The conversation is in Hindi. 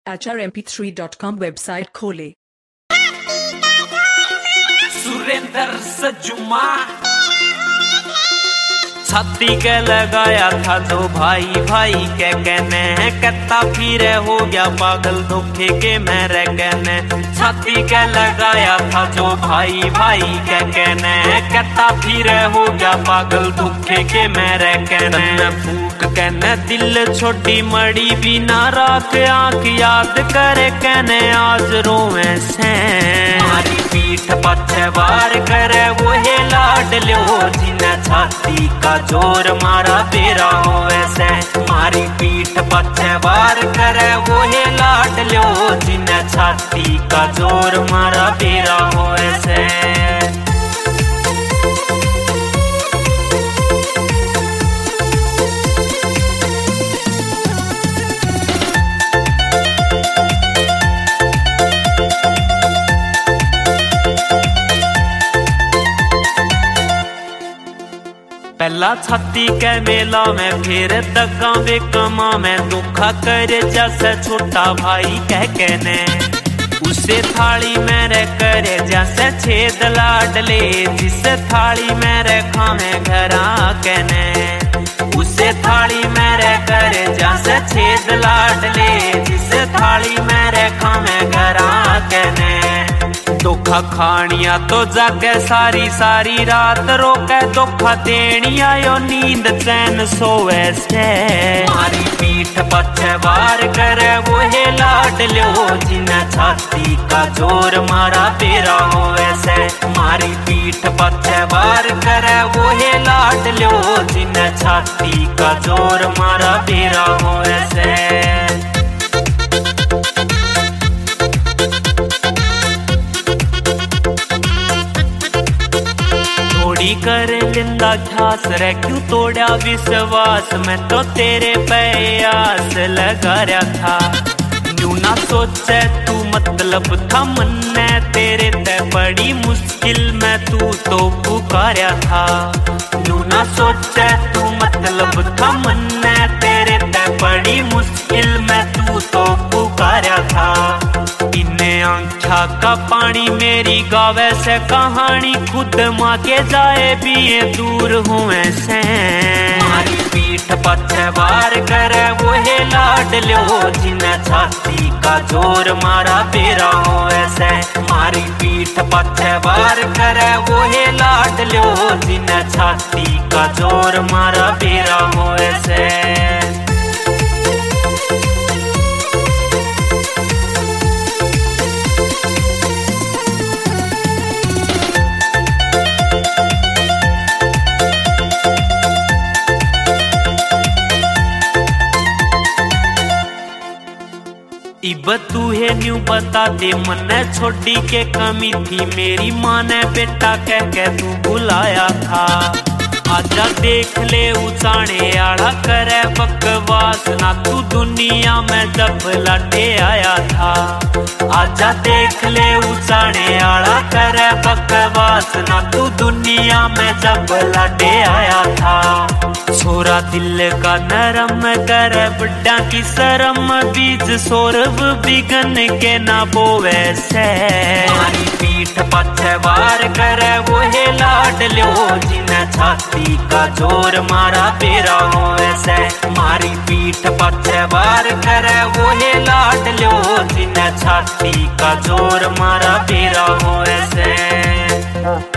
HRMP3.com वेबसाइट खोले। सुरेंद्र सजुमा छाती के लगाया था जो भाई भाई के कहने हैं, कहता फिर हो गया पागल धोखे के मेरे कहने। छाती के लगाया था जो भाई भाई के कहने हैं, कहता फिर हो गया पागल धोखे के मेरे कहने। फूक कहने दिल छोटी मड़ी बिना राख आंख याद करे कहने आज रोवे से। मारी पीठ पछे वार करे वो है लाड लो जिन्हें छाती का जोर मारा तेरा हो ऐसे। मारी पीठ पछे वार करे वो है लाड लो जिन्हें छाती का जोर मारा तेरा हो ऐसे। पहला छाती के मेला में फिर दगा वे कमा में दुखा कर जैसे छोटा भाई कह कहने। उसे थाली में रे करे जैसे छेद लाडले जिस थाली में रे खावे घरा कहने। उसे थाली में रे करे जैसे छेद लाडले जिस थाली में रे खावे घरा कहने। धोखा खानिया तो जागे सारी सारी रात रोके धोखा देनिया यो नींद चैन सोवे से। मारी पीठ पछे वार करे वो है लाड लो जिन्हें छाती का जोर मारा तेरा हो ऐसे। मारी पीठ पछे वार करे वो है लाड लो जिन्हें छाती का जोर मारा तेरा हो ऐसे। कर लिंदा ख्यास रे क्यों तोड़ा विश्वास मैं तो तेरे पे आस लगा रहा था। यूं ना सोचे तू मतलब था मन्ने तेरे ते बड़ी मुश्किल में तू तो पुकारा था। यूं ना सोचे तू मतलब था मन्ने तेरे ते बड़ी मुश्किल में तू तो पुकारा था। इन्हें आंखा का पानी मेरी गावे से कहानी खुद माँ के जाए भी ये दूर हुए से। मारी पीठ पछे वार करे वो है लाड लो जिन्हें छाती का जोर मारा तेरा हो ऐसे। मारी पीठ पछे वार करे वो है लाड लो जिन्हें छाती का जोर मारा तेरा हो ऐसे। इब तू है न्यू बता दे मन्ने छोटी के कमी थी मेरी माँ ने बेटा कह के तू बुलाया था। आजा देख ले उचाने आड़ा करे बकवास ना तू दुनिया में जब लटे आया था। आजा देख ले उचाने आड़ा करे बकवास ना तू दुनिया में जब लटे आया था। छोरा दिल का नरम करे बड्डा की शरम बीज सौरभ बिगन के ना बोवे से। मारी पीठ पछे वार करे वो है लाड लो जिन्हें छाती का जोर मारा तेरा हो ऐसे। मारी पीठ पछे वार करे वो है लाड लो जिन्हें छाती का जोर मारा तेरा हो ऐसे।